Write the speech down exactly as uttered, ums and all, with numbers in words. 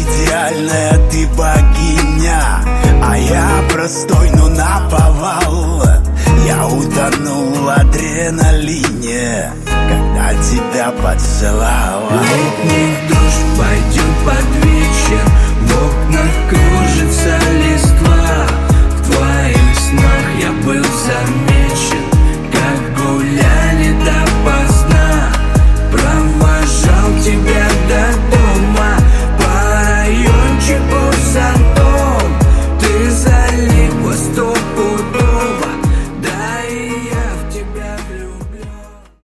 идеальная, ты богиня, а я простой, но наповал. Я утонул в адреналине, когда тебя поцеловал. Летний дождь пойдет под вечер, в окнах кружится листва.